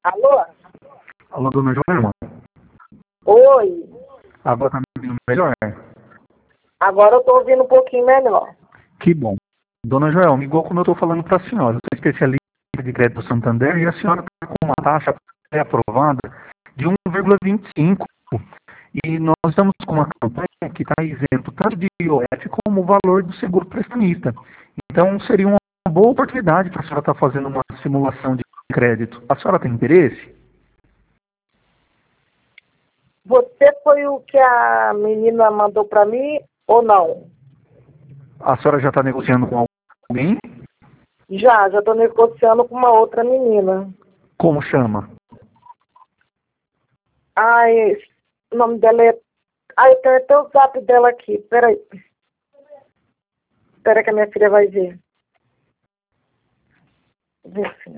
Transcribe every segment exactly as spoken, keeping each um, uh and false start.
Alô? Alô, dona Joelma? Oi. Agora tá me ouvindo melhor? Agora eu tô ouvindo um pouquinho melhor. Que bom. Dona Joelma, igual como eu estou falando para a senhora, eu sou especialista de crédito do Santander e a senhora está com uma taxa pré-aprovada de um vírgula vinte e cinco. E nós estamos com uma campanha que está isento tanto de I O F como o valor do seguro prestamista. Então seria uma boa oportunidade para a senhora estar fazendo uma simulação de crédito. A senhora tem interesse? Você foi o que a menina mandou para mim ou não? A senhora já está negociando com alguém? Já, já tô negociando com uma outra menina. Como chama? Ai, o nome dela é... Ai, eu tenho até o zap dela aqui. Peraí. Espera que a minha filha vai ver. Vê, filha.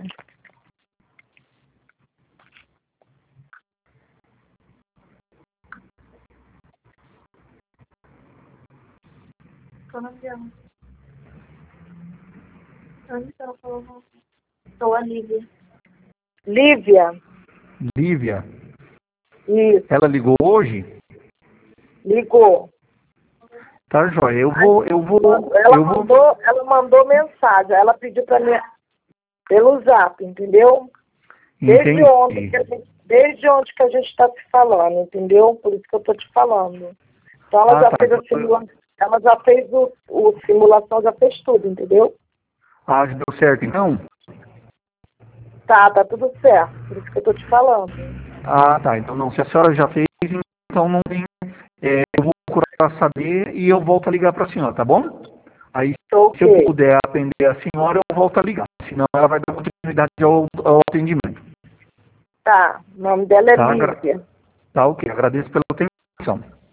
Qual o nome dela? Onde ela falou? Sou a Lívia. Lívia? Lívia. Isso. Ela ligou hoje? Ligou. Tá, joia. Eu vou, eu vou, Ela eu vou. mandou, ela mandou mensagem. Ela pediu para mim pelo zap, entendeu? Desde Entendi. ontem, que a gente, desde ontem que a gente está se falando, entendeu? Por isso que eu tô te falando. Então ela Ah, já tá. fez a simulação, ela já fez o, o simulação, já fez tudo, entendeu? Ah, deu certo então? Tá, tá tudo certo. Por isso que eu tô te falando. Ah, tá. Então não. Se a senhora já fez, então não tem. É, eu vou procurar saber e eu volto a ligar para a senhora, tá bom? Aí, Tô se eu ok. puder atender a senhora, eu volto a ligar. Senão ela vai dar continuidade ao, ao atendimento. Tá, o nome dela é Tá, Agra- Lívia. tá, ok. Agradeço pela atenção.